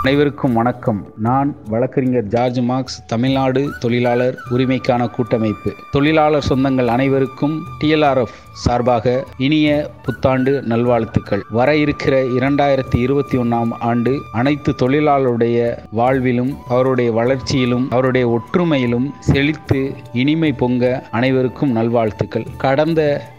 அனைவருக்கும் வணக்கம். நான் வழக்கறிஞர் ஜார்ஜ் மார்க்ஸ், தமிழ்நாடு தொழிலாளர் உரிமைக்கான கூட்டமைப்பு. தொழிலாளர் சொந்தங்கள் அனைவருக்கும் TLRF சார்பாக இனிய புத்தாண்டு நல்வாழ்த்துக்கள். வர இருக்கிற 2021ஆம் ஆண்டு அனைத்து தொழிலாளருடைய வாழ்விலும், அவருடைய வளர்ச்சியிலும், அவருடைய ஒற்றுமையிலும் செழித்து இனிமை பொங்க அனைவருக்கும் நல்வாழ்த்துக்கள். கடந்த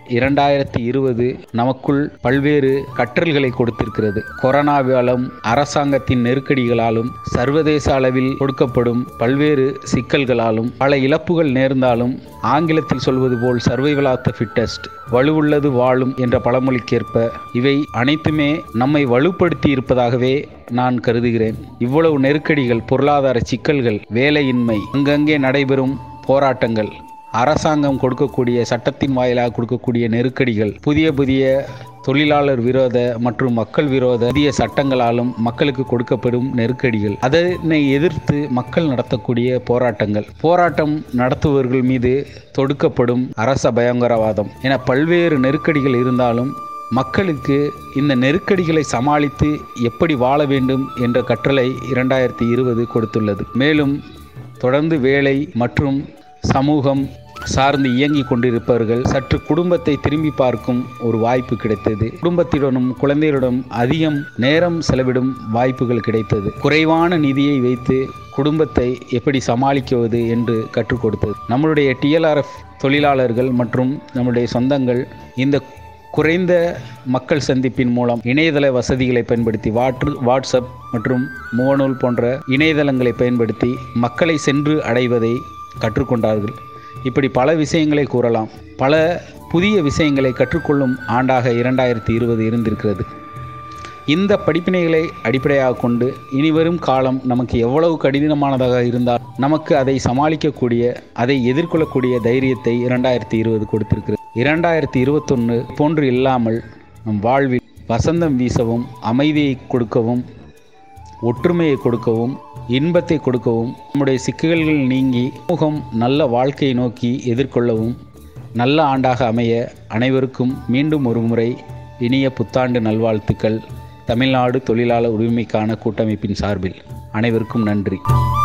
2020 நமக்குள் பல்வேறு கற்றல்களை கொடுத்திருக்கிறது. கொரோனாவாலும், அரசாங்கத்தின் நெருக்கடிகளாலும், சர்வதேச அளவில் கொடுக்கப்படும் பல்வேறு சிக்கல்களாலும் பல இழப்புகள் நேர்ந்தாலும், ஆங்கிலத்தில் சொல்வது போல் சர்வைவல் ஆஃப் த ஃபிட்டஸ்ட், வலுவுள்ளது வாழும் என்ற பழமொழிக்கேற்ப இவை அனைத்துமே நம்மை வலுப்படுத்தி இருப்பதாகவே நான் கருதுகிறேன். இவ்வளவு நெருக்கடிகள், பொருளாதார சிக்கல்கள், வேலையின்மை, அங்கங்கே நடைபெறும் போராட்டங்கள், அரசாங்கம் கொடுக்கக்கூடிய சட்டத்தின் வாயிலாக கொடுக்கக்கூடிய நெருக்கடிகள், புதிய தொழிலாளர் விரோத மற்றும் மக்கள் விரோத புதிய சட்டங்களாலும் மக்களுக்கு கொடுக்கப்படும் நெருக்கடிகள், அதனை எதிர்த்து மக்கள் நடத்தக்கூடிய போராட்டம் நடத்துபவர்கள் மீது தொடுக்கப்படும் அரச பயங்கரவாதம் என பல்வேறு நெருக்கடிகள் இருந்தாலும் மக்களுக்கு இந்த நெருக்கடிகளை சமாளித்து எப்படி வாழ வேண்டும் என்ற கற்றலை 2020 கொடுத்துள்ளது. மேலும் தொடர்ந்து வேலை மற்றும் சமூகம் சார்ந்து இயங்கி கொண்டிருப்பவர்கள் சற்று குடும்பத்தை திரும்பி பார்க்கும் ஒரு வாய்ப்பு கிடைத்தது. குடும்பத்துடனும் குழந்தையுடன் அதிகம் நேரம் செலவிடும் வாய்ப்புகள் கிடைத்தது. குறைவான நிதியை வைத்து குடும்பத்தை எப்படி சமாளிக்குவது என்று கற்றுக் கொடுத்தது. நம்மளுடைய TLRF தொழிலாளர்கள் மற்றும் நம்முடைய சொந்தங்கள் இந்த குறைந்த மக்கள் சந்திப்பின் மூலம் இணையதள வசதிகளை பயன்படுத்தி வாட்ஸ்அப் மற்றும் முகநூல் போன்ற இணையதளங்களை பயன்படுத்தி மக்களை சென்று அடைவதை கற்றுக்கொண்டார்கள். இப்படி பல விஷயங்களை கூறலாம். பல புதிய விஷயங்களை கற்றுக்கொள்ளும் ஆண்டாக 2020 இருந்திருக்கிறது. இந்த படிப்பினைகளை அடிப்படையாக கொண்டு இனிவரும் காலம் நமக்கு எவ்வளவு கடினமானதாக இருந்தால் நமக்கு அதை சமாளிக்கக்கூடிய, அதை எதிர்கொள்ளக்கூடிய தைரியத்தை 2020 கொடுத்திருக்கிறது. 2021 போன்று இல்லாமல் நம் வாழ்வில் வசந்தம் வீசவும், அமைதியை கொடுக்கவும், ஒற்றுமையை கொடுக்கவும், இன்பத்தை கொடுக்கவும், நம்முடைய சிக்கல்கள் நீங்கி சமூகம் நல்ல வாழ்க்கையை நோக்கி எதிர்கொள்ளவும் நல்ல ஆண்டாக அமைய அனைவருக்கும் மீண்டும் ஒரு முறை இனிய புத்தாண்டு நல்வாழ்த்துக்கள். தமிழ்நாடு தொழிலாளர் உரிமைக்கான கூட்டமைப்பின் சார்பில் அனைவருக்கும் நன்றி.